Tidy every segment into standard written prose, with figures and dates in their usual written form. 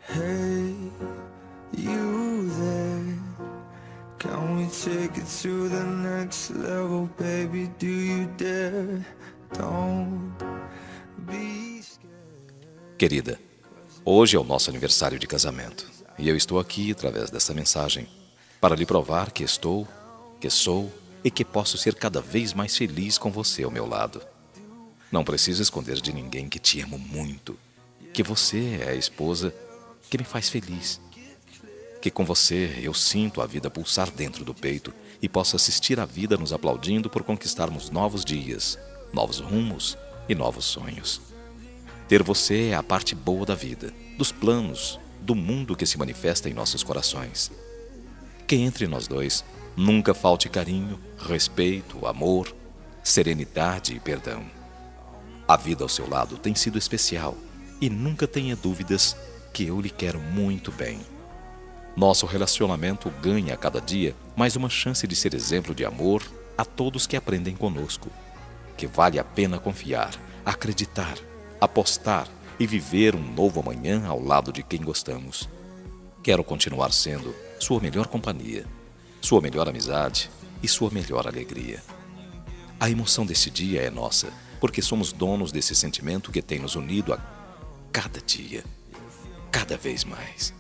Hey, you there? Can we take it to the next level, baby? Do you dare? Don't be scared. Querida, hoje é o nosso aniversário de casamento e eu estou aqui através dessa mensagem para lhe provar que estou, que sou e que posso ser cada vez mais feliz com você ao meu lado. Não preciso esconder de ninguém que te amo muito, que você é a esposa que me faz feliz, que com você eu sinto a vida pulsar dentro do peito e posso assistir a vida nos aplaudindo por conquistarmos novos dias, novos rumos e novos sonhos. Ter você é a parte boa da vida, dos planos, do mundo que se manifesta em nossos corações. Que entre nós dois nunca falte carinho, respeito, amor, serenidade e perdão. A vida ao seu lado tem sido especial e nunca tenha dúvidas que eu lhe quero muito bem. Nosso relacionamento ganha a cada dia mais uma chance de ser exemplo de amor a todos que aprendem conosco. Que vale a pena confiar, acreditar, apostar e viver um novo amanhã ao lado de quem gostamos. Quero continuar sendo sua melhor companhia, sua melhor amizade e sua melhor alegria. A emoção desse dia é nossa, porque somos donos desse sentimento que tem nos unido a cada dia, cada vez mais.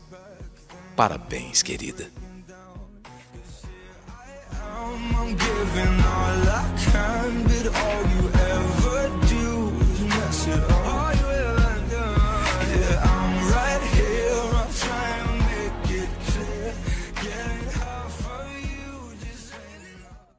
Parabéns, querida. I'm giving all